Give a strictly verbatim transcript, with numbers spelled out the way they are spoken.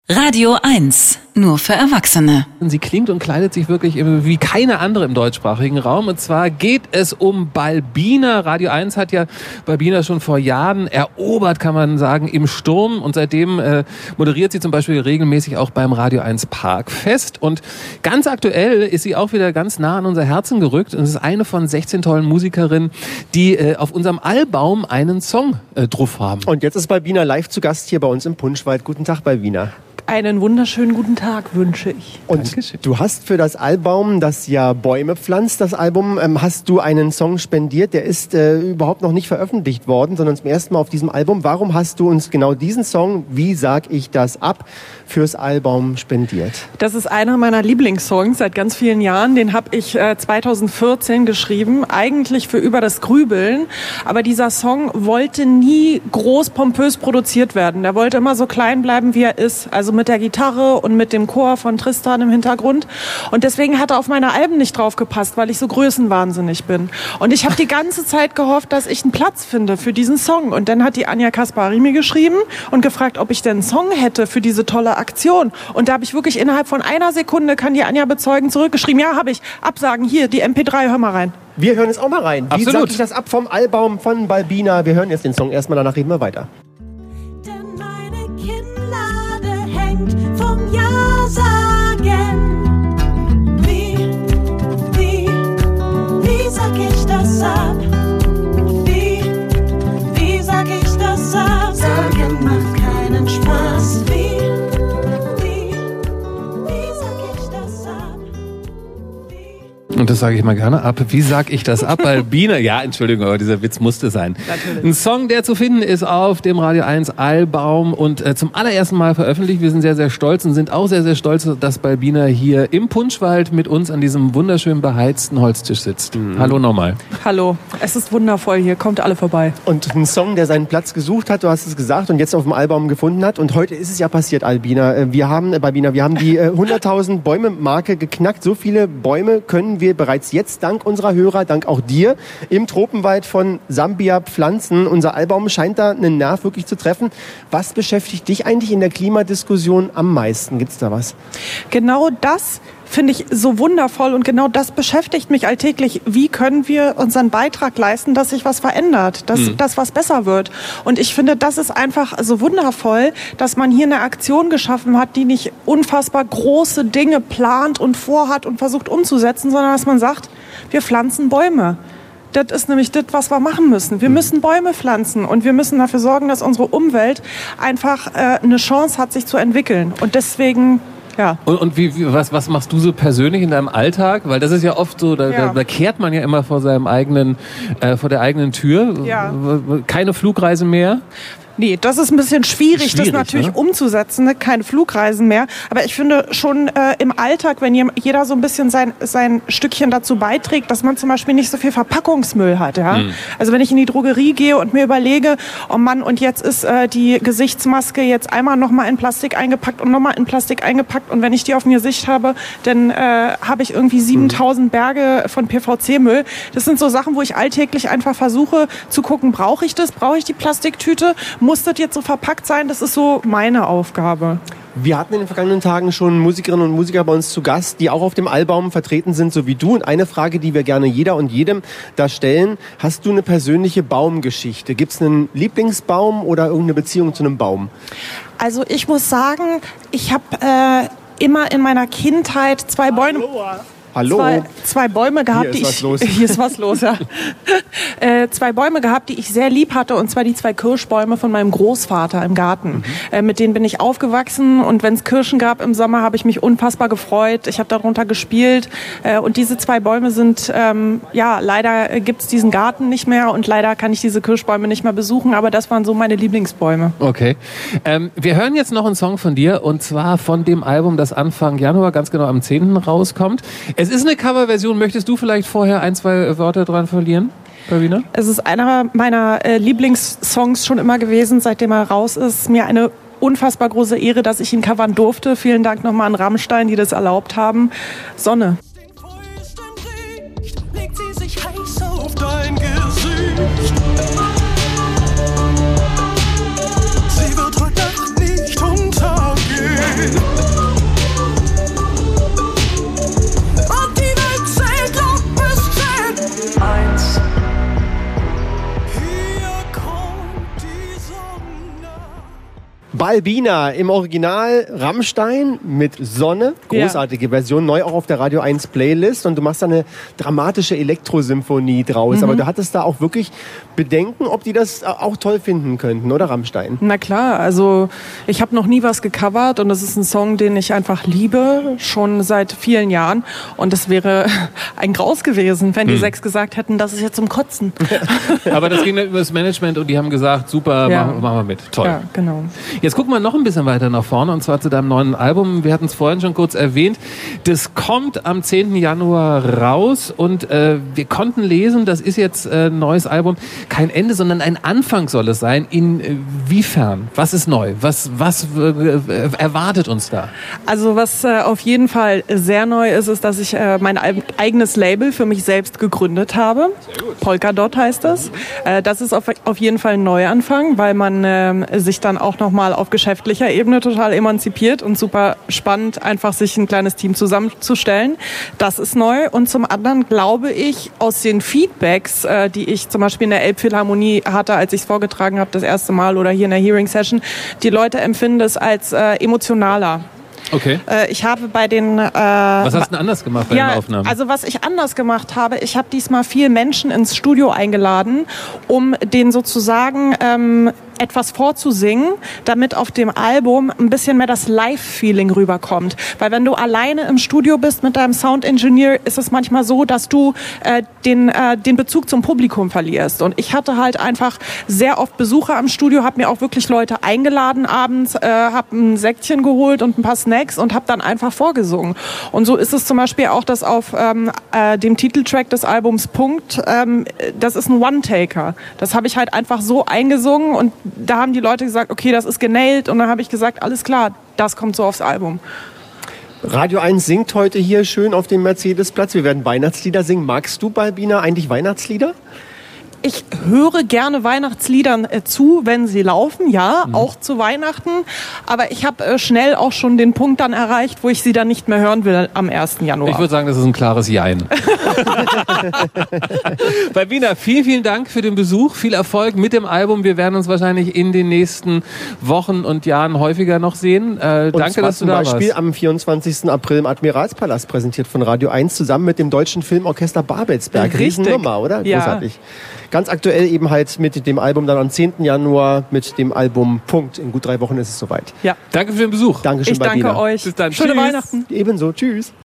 Radio eins, nur für Erwachsene. Sie klingt und kleidet sich wirklich wie keine andere im deutschsprachigen Raum. Und zwar geht es um Balbina. Radio eins hat ja Balbina schon vor Jahren erobert, kann man sagen, im Sturm. Und seitdem äh, moderiert sie zum Beispiel regelmäßig auch beim Radio eins Parkfest. Und ganz aktuell ist sie auch wieder ganz nah an unser Herzen gerückt. Und es ist eine von sechzehn tollen Musikerinnen, die äh, auf unserem Album einen Song äh, drauf haben. Und jetzt ist Balbina live zu Gast hier bei uns im Punschwald. Guten Tag, Balbina. Einen wunderschönen guten Tag wünsche ich. Und Dankeschön. Du hast für das Album, das ja Bäume pflanzt, das Album, ähm, hast du einen Song spendiert, der ist äh, überhaupt noch nicht veröffentlicht worden, sondern zum ersten Mal auf diesem Album. Warum hast du uns genau diesen Song, Wie sag ich das ab, fürs Album spendiert? Das ist einer meiner Lieblingssongs seit ganz vielen Jahren. Den habe ich äh, zweitausendvierzehn geschrieben, eigentlich für Über das Grübeln. Aber dieser Song wollte nie groß pompös produziert werden. Der wollte immer so klein bleiben, wie er ist. Also mit der Gitarre und mit dem Chor von Tristan im Hintergrund. Und deswegen hat er auf meine Alben nicht drauf gepasst, weil ich so größenwahnsinnig bin. Und ich habe die ganze Zeit gehofft, dass ich einen Platz finde für diesen Song. Und dann hat die Anja Kaspari mir geschrieben und gefragt, ob ich denn einen Song hätte für diese tolle Aktion. Und da habe ich wirklich innerhalb von einer Sekunde, kann die Anja bezeugen, zurückgeschrieben, ja, habe ich. Absagen, hier, die M P drei, hör mal rein. Wir hören jetzt auch mal rein. Wie Absolut. sag ich das ab vom Album von Balbina? Wir hören jetzt den Song erstmal, danach reden wir weiter. Vom Ja sagen. Wie, wie, wie sag ich das ab? Wie, wie sag ich das ab? Sagen macht keinen Spaß. Wie, wie, wie sag ich das ab? Wie? Und das sage ich mal gerne ab. Wie sag ich das ab? Balbina, ja, Entschuldigung, aber dieser Witz musste sein. Natürlich. Ein Song, der zu finden ist auf dem Radio eins Album und äh, zum allerersten Mal veröffentlicht. Wir sind sehr, sehr stolz und sind auch sehr, sehr stolz, dass Balbina hier im Punschwald mit uns an diesem wunderschön beheizten Holztisch sitzt. Mhm. Hallo nochmal. Hallo, es ist wundervoll hier, kommt alle vorbei. Und ein Song, der seinen Platz gesucht hat, du hast es gesagt, und jetzt auf dem Album gefunden hat. Und heute ist es ja passiert, Albina. Wir haben, äh, Balbina, wir haben die äh, hunderttausend Bäume-Marke geknackt. So viele Bäume können wir bereits jetzt dank unserer Hörer, dank auch dir, im Tropenwald von Sambia pflanzen. Unser Album scheint da einen Nerv wirklich zu treffen. Was beschäftigt dich eigentlich in der Klimadiskussion am meisten? Gibt's da was? Genau das finde ich so wundervoll und genau das beschäftigt mich alltäglich. Wie können wir unseren Beitrag leisten, dass sich was verändert, dass mhm. das was besser wird? Und ich finde, das ist einfach so wundervoll, dass man hier eine Aktion geschaffen hat, die nicht unfassbar große Dinge plant und vorhat und versucht umzusetzen, sondern dass man sagt, wir pflanzen Bäume. Das ist nämlich das, was wir machen müssen. Wir müssen Bäume pflanzen und wir müssen dafür sorgen, dass unsere Umwelt einfach äh, eine Chance hat, sich zu entwickeln. Und deswegen... Ja. Und, und wie, wie, was, was machst du so persönlich in deinem Alltag? Weil das ist ja oft so, da, ja. da, da kehrt man ja immer vor seinem eigenen, äh, vor der eigenen Tür. Ja. Keine Flugreise mehr? Nee, das ist ein bisschen schwierig, schwierig das natürlich ne? umzusetzen, ne? Keine Flugreisen mehr. Aber ich finde schon äh, im Alltag, wenn jeder so ein bisschen sein, sein Stückchen dazu beiträgt, dass man zum Beispiel nicht so viel Verpackungsmüll hat. Ja? Mhm. Also wenn ich in die Drogerie gehe und mir überlege, oh Mann, und jetzt ist äh, die Gesichtsmaske jetzt einmal nochmal in Plastik eingepackt und nochmal in Plastik eingepackt. Und wenn ich die auf dem Gesicht habe, dann äh, habe ich irgendwie siebentausend Berge von P V C-Müll. Das sind so Sachen, wo ich alltäglich einfach versuche zu gucken, brauche ich das? Brauche ich die Plastiktüte? Muss das jetzt so verpackt sein? Das ist so meine Aufgabe. Wir hatten in den vergangenen Tagen schon Musikerinnen und Musiker bei uns zu Gast, die auch auf dem Album vertreten sind, so wie du. Und eine Frage, die wir gerne jeder und jedem da stellen: Hast du eine persönliche Baumgeschichte? Gibt es einen Lieblingsbaum oder irgendeine Beziehung zu einem Baum? Also ich muss sagen, ich habe äh, immer in meiner Kindheit zwei Bäume... Hallo. Zwei, zwei Bäume gehabt, hier ist die was los. ich, hier ist was los, ja. äh, zwei Bäume gehabt, die ich sehr lieb hatte, und zwar die zwei Kirschbäume von meinem Großvater im Garten. Mhm. Äh, mit denen bin ich aufgewachsen, und wenn es Kirschen gab im Sommer, habe ich mich unfassbar gefreut. Ich habe darunter gespielt, äh, und diese zwei Bäume sind, ähm, ja, leider gibt es diesen Garten nicht mehr und leider kann ich diese Kirschbäume nicht mehr besuchen, aber das waren so meine Lieblingsbäume. Okay. Ähm, wir hören jetzt noch einen Song von dir, und zwar von dem Album, das Anfang Januar, ganz genau am zehnten rauskommt. Es ist eine Coverversion. Möchtest du vielleicht vorher ein, zwei Worte dran verlieren, Balbina? Es ist einer meiner äh, Lieblingssongs schon immer gewesen, seitdem er raus ist. Mir eine unfassbar große Ehre, dass ich ihn covern durfte. Vielen Dank nochmal an Rammstein, die das erlaubt haben. Sonne. Legt sie sich heiß auf dein Gesicht. Sie wird heute Nacht nicht untergehen. Balbina im Original Rammstein mit Sonne, großartige ja. Version, neu auch auf der Radio eins Playlist und du machst da eine dramatische Elektrosymphonie draus, mhm. aber du hattest da auch wirklich Bedenken, ob die das auch toll finden könnten, oder Rammstein? Na klar, also ich habe noch nie was gecovert und das ist ein Song, den ich einfach liebe, schon seit vielen Jahren und es wäre ein Graus gewesen, wenn die hm. sechs gesagt hätten, das ist jetzt zum Kotzen. Aber das ging dann über das Management und die haben gesagt, super, ja. machen, machen wir mit, toll. Ja, genau. Jetzt gucken wir noch ein bisschen weiter nach vorne und zwar zu deinem neuen Album. Wir hatten es vorhin schon kurz erwähnt. Das kommt am zehnten Januar raus und äh, wir konnten lesen, das ist jetzt ein äh, neues Album. Kein Ende, sondern ein Anfang soll es sein. Inwiefern? Was ist neu? Was, was äh, erwartet uns da? Also was äh, auf jeden Fall sehr neu ist, ist, dass ich äh, mein eigenes Label für mich selbst gegründet habe. Polkadot heißt das. Äh, das ist auf, auf jeden Fall ein Neuanfang, weil man äh, sich dann auch nochmal auf geschäftlicher Ebene total emanzipiert und super spannend, einfach sich ein kleines Team zusammenzustellen. Das ist neu. Und zum anderen glaube ich, aus den Feedbacks, äh, die ich zum Beispiel in der Elbphilharmonie hatte, als ich es vorgetragen habe, das erste Mal oder hier in der Hearing Session, die Leute empfinden es als äh, emotionaler. Okay. Äh, ich habe bei den... Äh, was hast du denn anders gemacht bei ja, den Aufnahmen? Also was ich anders gemacht habe, ich habe diesmal vier Menschen ins Studio eingeladen, um denen sozusagen ähm, etwas vorzusingen, damit auf dem Album ein bisschen mehr das Live-Feeling rüberkommt. Weil wenn du alleine im Studio bist mit deinem Sound-Engineer, ist es manchmal so, dass du äh, den, äh, den Bezug zum Publikum verlierst. Und ich hatte halt einfach sehr oft Besucher am Studio, habe mir auch wirklich Leute eingeladen abends, äh, habe ein Säckchen geholt und ein paar Snacks und habe dann einfach vorgesungen. Und so ist es zum Beispiel auch, dass auf ähm, äh, dem Titeltrack des Albums Punkt, ähm, das ist ein One-Taker. Das habe ich halt einfach so eingesungen und da haben die Leute gesagt, okay, das ist genailt. Und dann habe ich gesagt, alles klar, das kommt so aufs Album. Radio eins singt heute hier schön auf dem Mercedesplatz. Wir werden Weihnachtslieder singen. Magst du, Balbina, eigentlich Weihnachtslieder? Ich höre gerne Weihnachtsliedern äh, zu, wenn sie laufen, ja, mhm. auch zu Weihnachten. Aber ich habe äh, schnell auch schon den Punkt dann erreicht, wo ich sie dann nicht mehr hören will am ersten Januar. Ich würde sagen, das ist ein klares Jein. Balbina, vielen, vielen Dank für den Besuch. Viel Erfolg mit dem Album. Wir werden uns wahrscheinlich in den nächsten Wochen und Jahren häufiger noch sehen. Äh, danke, dass du da warst. Zum Beispiel am vierundzwanzigsten April im Admiralspalast präsentiert von Radio eins zusammen mit dem Deutschen Filmorchester Babelsberg. Riesennummer, oder? Ja. Großartig. Ganz aktuell eben halt mit dem Album dann am zehnten Januar mit dem Album Punkt. In gut drei Wochen ist es soweit. Ja. Danke für den Besuch. Dankeschön, ich danke Balbina. euch. Bis dann. Schöne Tschüss. Weihnachten. Ebenso. Tschüss.